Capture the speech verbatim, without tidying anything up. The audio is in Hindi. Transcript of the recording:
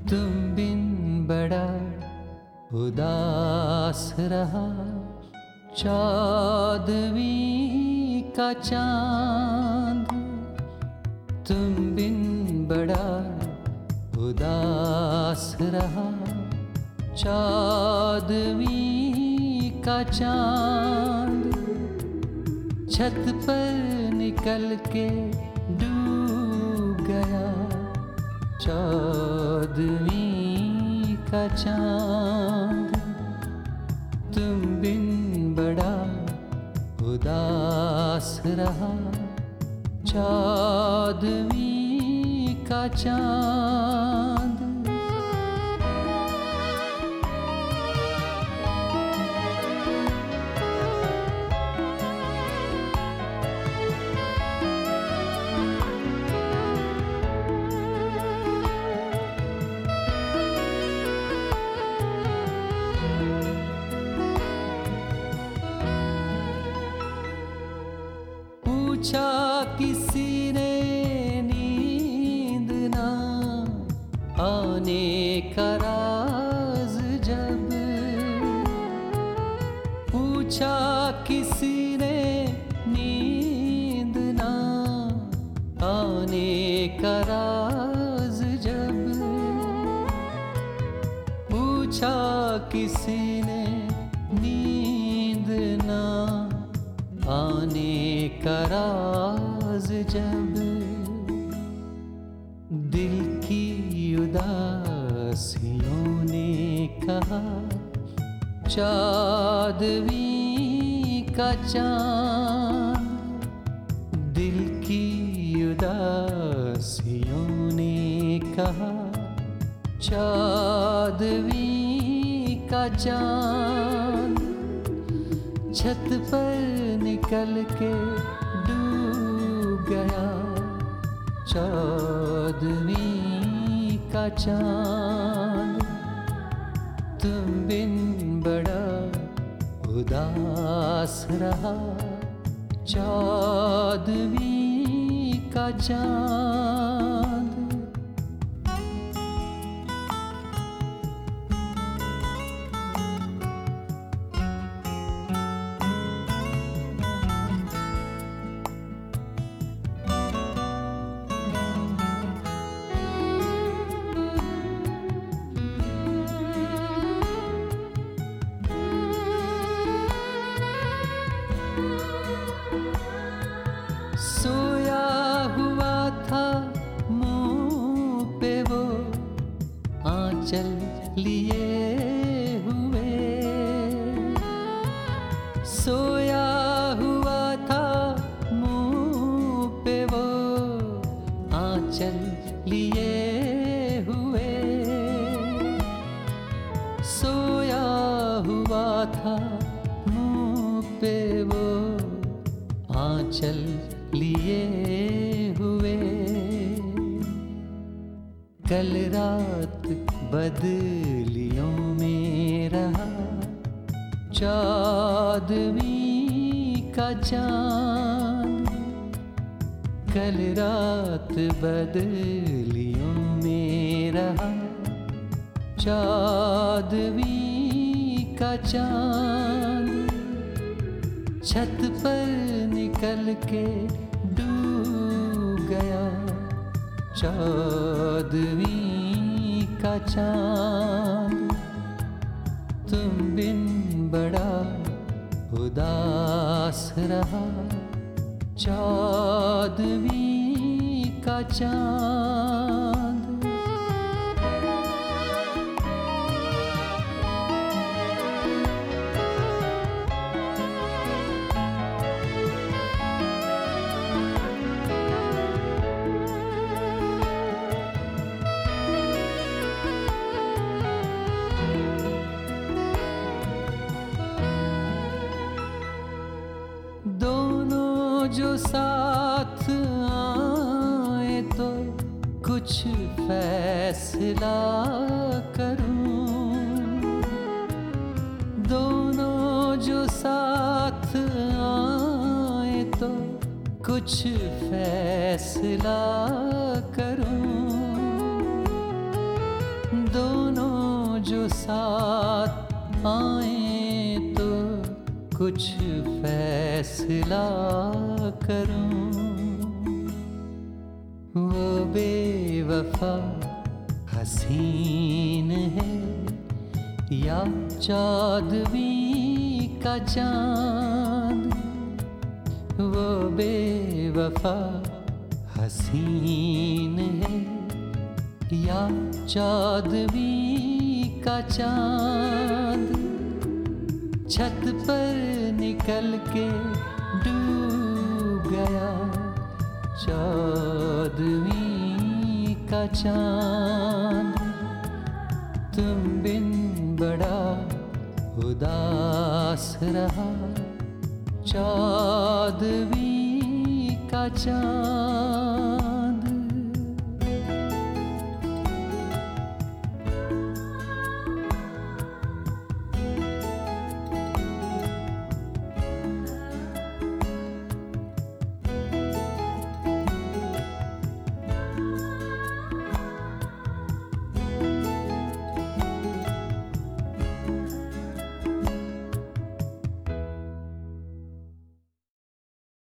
तुम बिन बड़ा उदास रहा चौदहवीं का चांद। तुम बिन बड़ा उदास रहा चौदहवीं का चांद। छत पर निकल के डूब गया चौदहवीं का चांद। तुम बिन बड़ा उदास रहा चौदहवीं का चांद। पूछा किसी ने नींद ना आने का राज जब। पूछा किसी ने नींद ना आने का राज जब। पूछा किसी ने नींद ना आने का राज जब। दिल की उदासियों ने कहा चौदहवीं का चांद। दिल की उदासियों ने कहा चौदहवीं का चांद। छत पर निकल के डूब गया चौदहवीं का चांद। तुम बिन बड़ा उदास रहा चौदहवीं का चांद। सोया हुआ था मुंह पे वो आंचल लिए हुए। सोया हुआ था मुंह पे वो आंचल लिए हुए। सोया हुआ था मुंह पे वो आंचल लिए हुए। कल रात बदलियों में रहा चौदहवीं का चांद। कल रात बदलियों में रहा चौदहवीं का चांद। छत पर निकल के डूब गया चौदहवीं का चांद। तुम बिन बड़ा उदास रहा चौदहवीं का चांद। जो साथ आए तो कुछ फैसला करूं। दोनों जो साथ आए तो कुछ फैसला करूं। साथ आए तो कुछ फैसला करूं। वो बेवफा हसीन है या चौदहवीं का चांद। वो बेवफा हसीन है या चौदहवीं का चांद। छत पर निकल के डूब गया चौदहवीं का चांद। तुम बिन बड़ा उदास रहा चौदहवीं का चांद।